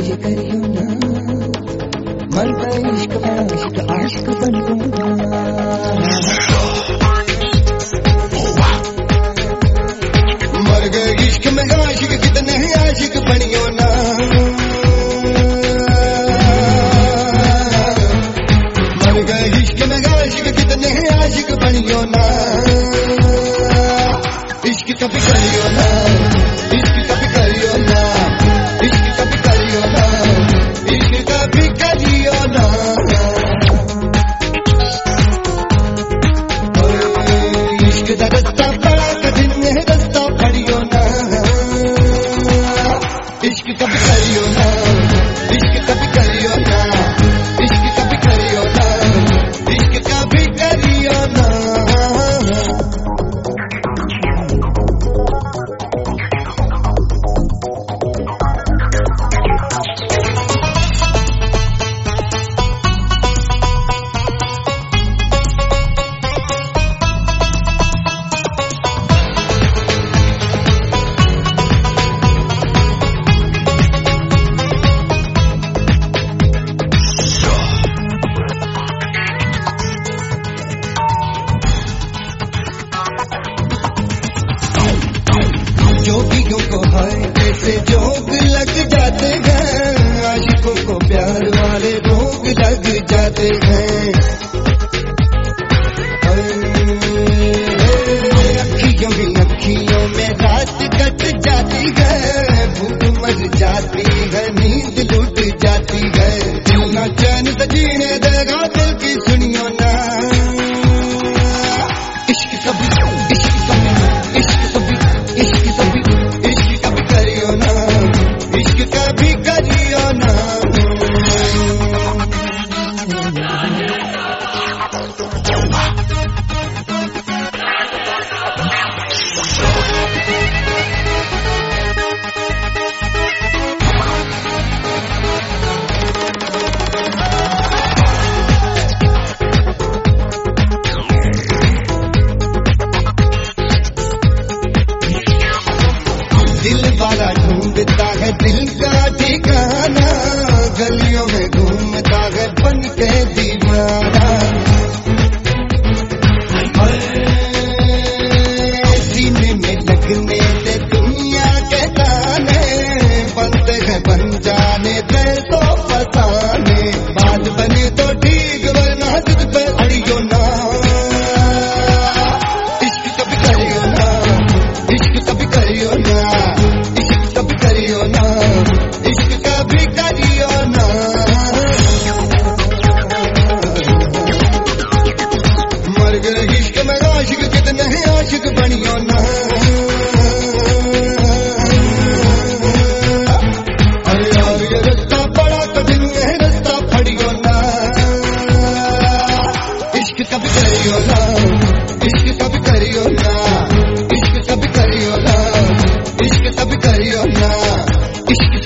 ये करियो ना, मर गए इश्क में इश्क आशिक बन गया। मर गए इश्क में आशिक कितने आशिक बनियो ना, मर गए इश्क में आशिक कितने आशिक बनियो ना। इश्क कभी करियो ना, इश्क कभी करियो ना, इश्क कभी करियो ना, इश्क कभी करियो ना। इश्क दा रस्ता बड़ा कठिन है, रस्ता फड़ियो ना। इश्क कभी करियो ना, इश्क कभी करियो ना, इश्क कभी करियो ना, इश्क कभी करियो ना। जोगियों को है ऐसे जोग लग जाते हैं, आशिकों को प्यार वाले रोग लग जाते हैं। अखियों ही अखियों में रात कट जाती है, भूख मर जाती है, नींद लुट जाती है। क्यों ना चैन से जीने देगा दिल की सुनियो ना। इश्क कभी इश्क कभी इश्क कभी इश्क कभी इश्क कभी करियो ना, इश्क कभी करियो ना। दिल वाला ढूंढता है दिल का ठिकाना, गलियों में घूमता है बन के दीवाना। सीने में लगने से दुनिया के ताने, बनते हैं बन जाने दे तो फसाने। बात बने तो ठीक वरना जिद पे अड़ियो ना। इश्क कभी करियो ना, इश्क कभी करियो ना, इश्क कभी करियो ना, इश्क कभी करियो ना। मर गए इश्क में आशिक कितने आशिक बनियो ना। अरे यार ये रास्ता बड़ा कठिन है, रास्ता फड़ियो ना। इश्क कभी करियो ना, इश्क कभी करियो ना, इश्क कभी करियो ना, इश्क कभी करियो ना, इश्क